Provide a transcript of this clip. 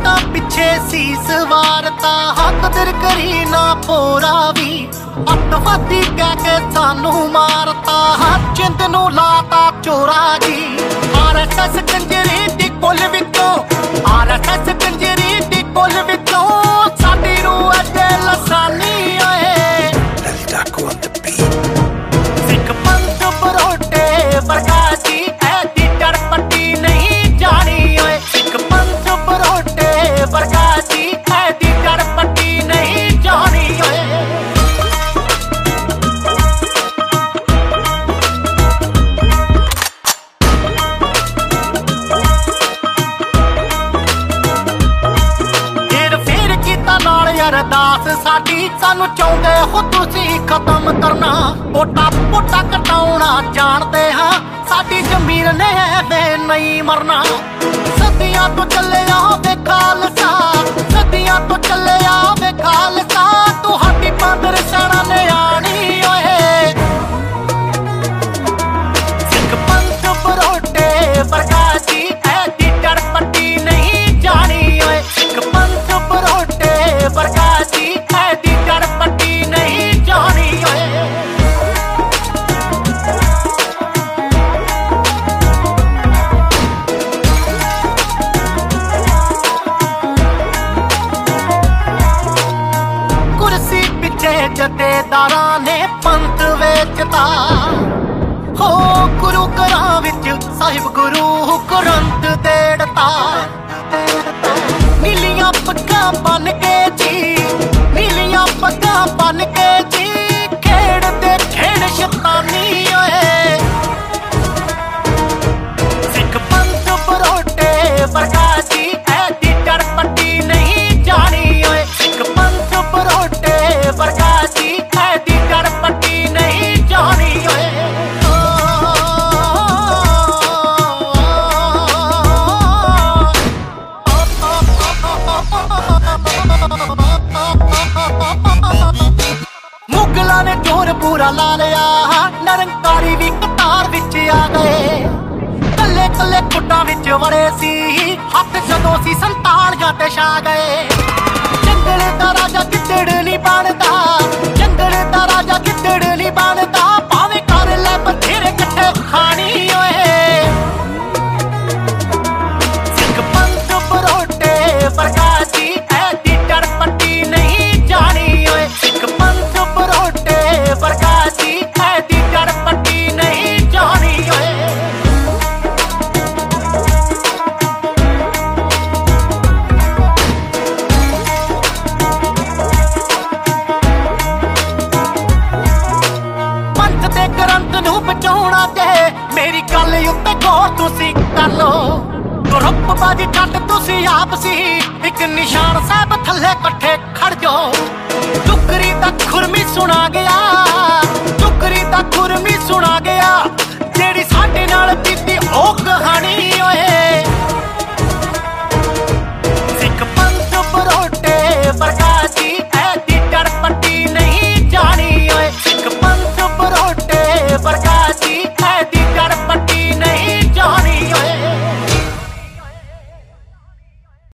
ਤਾਂ ਪਿੱਛੇ ਸੀਸ ਵਾਰਤਾ ਕਦਰ ਕਰੀ ਨਾ ਪੋਰਾ ਵੀ ਅੱਤਵਾਦੀ ਕਹਿ ਕੇ ਸਾਨੂੰ ਮਾਰਤਾ ਜਿੰਦ ਨੂੰ ਲਾਤਾ ਚੋਰਾ ਜੀ ਆਰਐਸਐਸ ਕੰਜਰੀ ਦੀ ਕੁੱਲ ਵਿੱਚੋਂ ਆਰਐਸਐਸ ਕੰਜਰੀ ਦੀ ਕੁੱਲ ਵਿੱਚੋਂ ਸਾਡੀ ਰੂਹ ਅੱਗੇ ਲਸਾਨੀ ਓਏ ਸਿੱਖ ਪੰਥ ਪਰੋਟੇ ਵਰਗਾ ਜੀ ਐਦੀ ਟੜਪੱਟੀ ਨਹੀਂ ਜਾਣੀ ਓਏ ਸਿੱਖ ਪੰਥ ਪਰੋਟੇ ਵਰਗਾ ਜੀ ਐਦੀ ਟੜਪੱਟੀ ਨਹੀਂ ਜਾਣੀ ਓਏ ਅਰਦਾਸ ਸਾਡੀ ਸਾਨੂੰ ਚਾਹੁੰਦੇ ਹੋ ਤੁਸੀਂ ਖਤਮ ਕਰਨਾ ਪੋਟਾ ਕਟਾਉਣਾ ਜਾਣਦੇ ਹਾਂ ਸਾਡੀ ਜ਼ਮੀਰ ਨੇ ਐਵੇਂ ਨਹੀਂ ਮਰਨਾ ਸਦੀਆਂ ਤੋਂ ਚੱਲਿਆ ਵੇ ਖਾਲਸਾ ਸਦੀਆਂ ਤੋਂ ਚੱਲਿਆ ਵੇ ਖਾਲਸਾ ਤੁਹਾਡੀ ਪੰਦਰ ਸੈਨਾ ਨੇ ਆਣੀ ਓਏ ਸਿੱਖ ਪੰਥ ਪਰੋਟੇ ਵਰਗਾ ਜੀ ਐਦੀ ਟੜਪੱਟੀ ਨਹੀਂ ਜਾਣੀ ਓਏ ਸਿੱਖ ਪੰਥ ਪਰੋਟੇ ਵਰਗਾ ਜੀ ਐਦੀ ਟੜਪੱਟੀ ਨਹੀਂ ਜਾਣੀ ਓਏ ਕੁਰਸੀ ਪਿੱਛੇ ਜਥੇਦਾਰਾਂ ਨੇ ਪੰਥ ਵੇਚਤਾ ਹੋ ਗੁਰੂ ਘਰਾਂ ਵਿੱਚ ਸਾਹਿਬ ਗੁਰੂ ਗ੍ਰੰਥ ਦੇੜਤਾ ਨੀਲੀਆਂ ਪੱਗਾਂ ਬੰਨ ਕੇ ਜੀ ਨੀਲੀਆਂ ਪੱਗਾਂ ਬੰਨ ਕੇ ਜੀ ਖੇਡਦੇ ਖੇਡ ਸ਼ੈਤਾਨੀ ਓਏ ਸਿੱਖ ਪੰਥ ਪਰੋਟੇ ਵਰਗਾ ਜੀ ਐਦੀ ਟੜਪੱਟੀ ਨਹੀਂ ਜਾਣੀ ਓਏ ਸਿੱਖ ਪੰਥ ਪਰੋਟੇ ਵਰਗਾ ਜੀ ਐਦੀ ਟੜਪੱਟੀ ਨਹੀਂ ਜਾਣੀ ਓਏ ਮੁਗਲਾਂ ਨੇ ਜ਼ੋਰ ਪੂਰਾ ਲਾ ਲਿਆ ਨਿਰੰਕਾਰੀ ਵੀ ਕਤਾਰ ਵਿੱਚ ਆ ਗਏ ਕੱਲੇ ਕੱਲੇ ਕੁੱਟਾਂ ਵਿੱਚ ਵੜੇ ਸੀ ਹੱਥ ਜਦੋਂ ਸੀ ਸੰਤਾਲੀਆਂ ਤੇ ਛਾ ਗਏ ਜੰਗਲ ਦਾ ਰਾਜਾ ਗਿੱਦੜ ਨਹੀਂ ਬਣਦਾ ਜੰਗਲ ਦਾ ਰਾਜਾ ਗਿੱਦੜ ਨਹੀਂ ਬਣਦਾ ਭਾਵੇਂ ਕਰ ਲੈ ਬਥੇਰੇ ਇਕੱਠੇ ਖਾਣੀ ਓਏ ਸਿੱਖ ਪੰਥ ਪਰੋਟੇ ਵਰਗਾ ਜੀ ਐਦੀ ਟੜਪੱਟੀ ਨਹੀਂ ਜਾਣੀ ਓਏ ਸਿੱਖ ਪੰਥ ਪਰੋਟੇ ਵਰਗਾ ਜੀ ਐਦੀ ਟੜਪੱਟੀ ਨਹੀਂ ਜਾਣੀ ਓਏ ਪੰਥ ਦੇ ਗ੍ਰੰਥ ਨੂੰ ਬਚਾਉਣਾ ਤੇ ਮੇਰੀ ਗੱਲ ਉੱਤੇ ਗੌਰ ਤੁਸੀਂ ਕਰ ਲੋ ਗਰੁੱਪਬਾਜੀ ਛੱਡ ਤੁਸੀਂ ਆਪ ਸੀ ਇੱਕ ਨਿਸ਼ਾਨ ਸਾਹਿਬ ਥੱਲੇ ਇਕੱਠੇ ਖੜ ਜਾਓ ਟੁਕਰੀ ਦਾ ਖੁਰਮੀ ਸੁਣਾ ਗਿਆ